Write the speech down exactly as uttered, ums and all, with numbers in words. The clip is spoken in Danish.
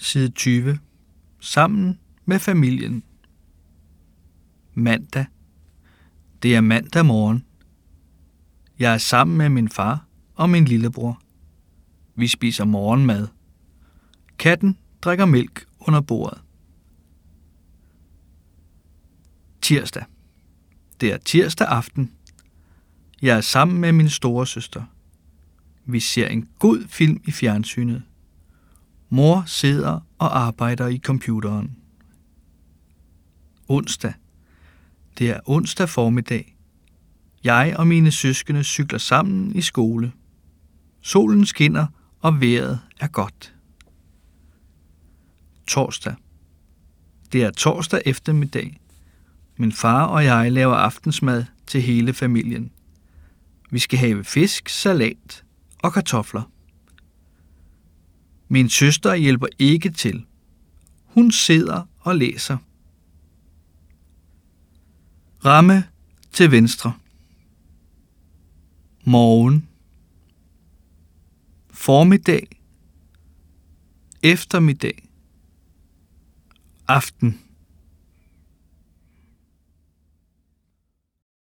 side tyve. Sammen med familien. Mandag. Det er mandag morgen. Jeg er sammen med min far og min lillebror. Vi spiser morgenmad. Katten drikker mælk under bordet. Tirsdag. Det er tirsdag aften. Jeg er sammen med min store søster. Vi ser en god film i fjernsynet. Mor sidder og arbejder i computeren. Onsdag. Det er onsdag formiddag. Jeg og mine søskende cykler sammen i skole. Solen skinner, og vejret er godt. Torsdag. Det er torsdag eftermiddag. Min far og jeg laver aftensmad til hele familien. Vi skal have fisk, salat og kartofler. Min søster hjælper ikke til. Hun sidder og læser. Ramme til venstre. Morgen. Formiddag. Eftermiddag. Aften.